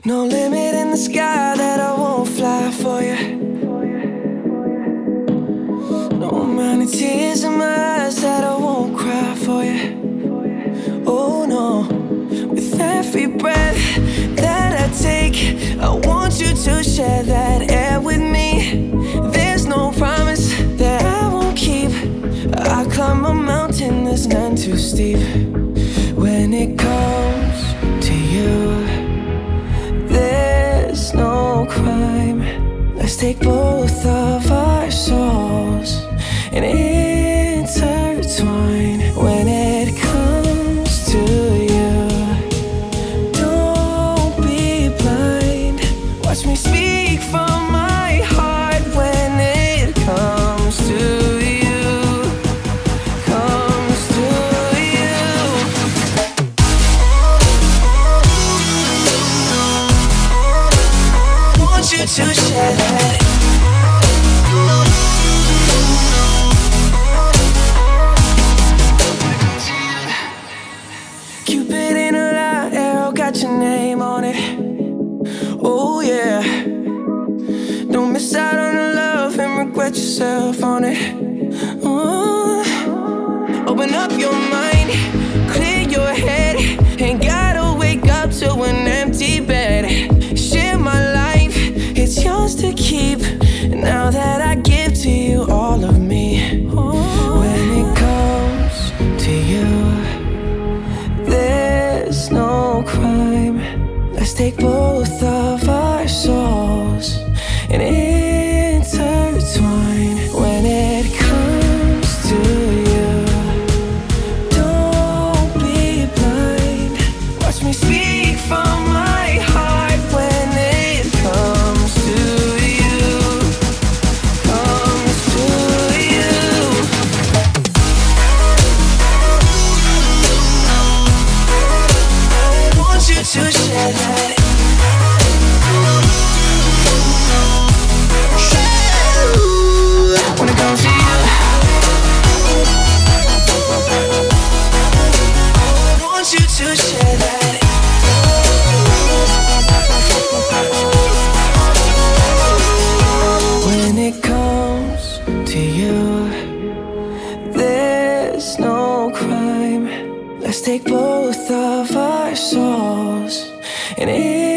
No limit in the sky that I won't fly for you. No amount of tears in my eyes that I won't cry for you. Oh no, with every breath that I take, I want you to share that air with me. There's no promise that I won't keep. I climb a mountain that's none too steep. When it comes to you, there's no crime. Let's take both of our souls and intertwine. When it comes to you, don't be blind. Watch me speak from my heart. When it comes to you, comes to you. Want you to share that. Cupid in a light arrow got your name on it. Oh yeah. Don't miss out on the love and regret yourself on it. Open up your mind, clear your head. Ain't gotta wake up to an empty bed. Share my life, it's yours to keep. Now that I give to you all of me. When it comes to you, there's no crime. Let's take both of our souls and intertwine. When it comes to you, don't be blind. Watch me speak from my heart. When it comes to you, comes to you. Want you to share that. When it comes to you, want you to share that. When it comes to you, there's no crime. Let's take both of our souls and